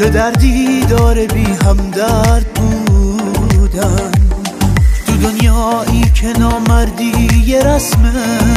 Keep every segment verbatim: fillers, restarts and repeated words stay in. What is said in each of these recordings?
چه دردی داره بی همدرد بودن تو دنیایی که نامردی یه رسمه،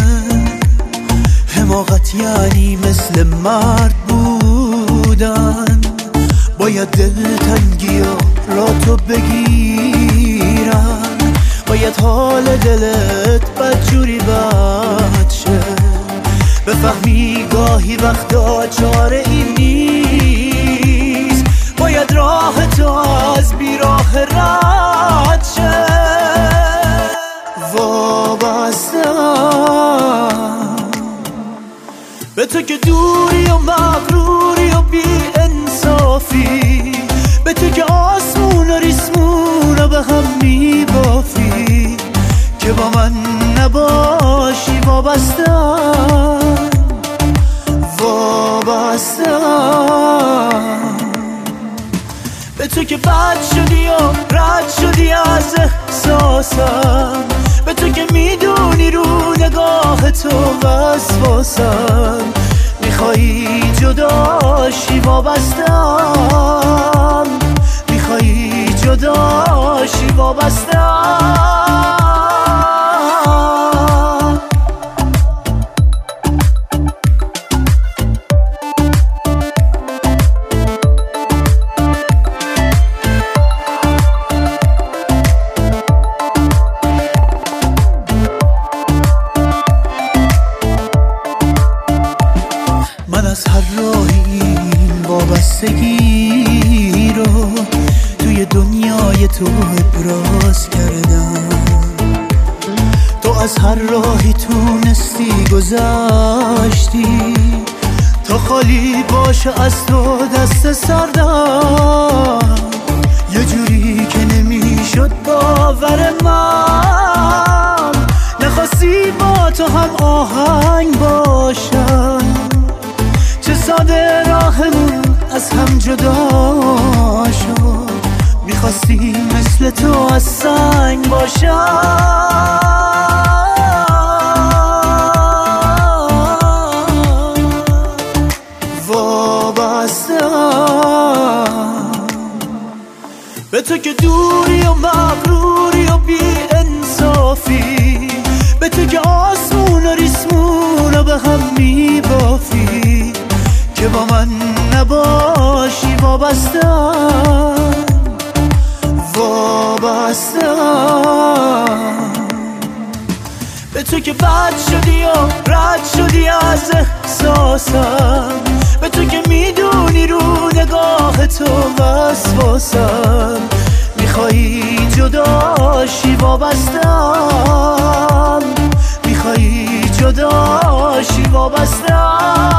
حماقت یعنی مثل مرد بودن. باید دلتنگی ها را تو بگیرن، باید حال دلت بدجوری بد شه، بفهمی گاهی وقتا چاره این نیست، باید راه تو از بیراه رد شه. وابستم به تو که دوری و مغروری و بی انصافی، به تو که آسمون و ریسمون رو به هم میبافی، که با من نباشی. وابستم وابستم به تو که بد شدی و رد شدی از احساسم، به تو که میدونی رو نگاه تو وسواسم، میخوایی جداشی. وابستم میخوایی جداشی. وابستم من از هر راهی این وابستگی رو توی دنیای تو ابراز کردم، تو از هر راهی تونستی گذشتی تا خالی باشه از تو دست سردم، یه جوری که نمیشد باور من، نخواستی با تو هم آهنگ باشم، چه ساده راهمون از هم جدا شد، میخواستی مثل تو از سنگ باشم. وابستم به تو که دوری و مغروری و بی انصافی، به تو که آسمون و ریسمون رو به هم میبافی، که با من نباشی. وابستم وابستم به تو که بد شدی و رد شدی از احساسم، به تو که میدونی رو نگاه تو وسواسم، میخوایی جداشی. وابستم میخوایی جداشی. وابستم